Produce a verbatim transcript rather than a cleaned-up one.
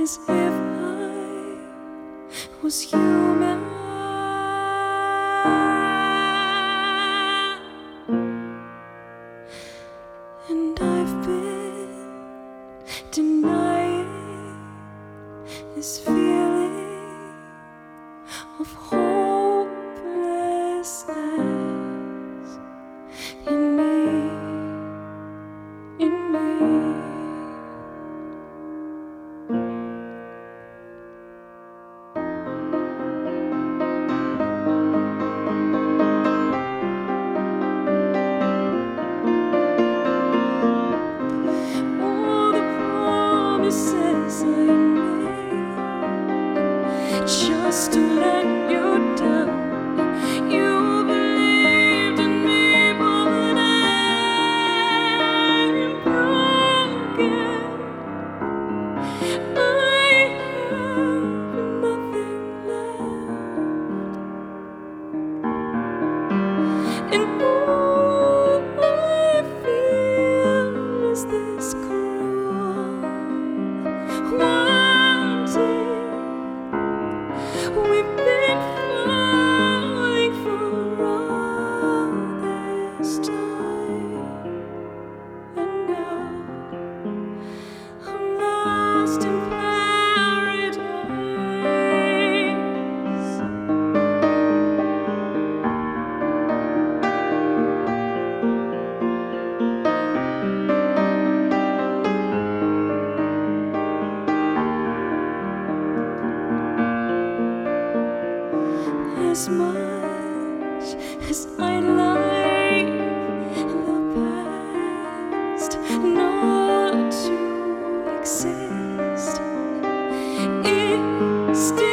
as if I was human. And I've been denying this feeling of hopelessness in me, in me. All the promises I made just to let you down. You believed in me, but I'm broken. I have nothing left, and all I feel is this cruel wanting. We've been falling for all this time, and now I'm lost in paradise. As much as I like the past not to exist, it still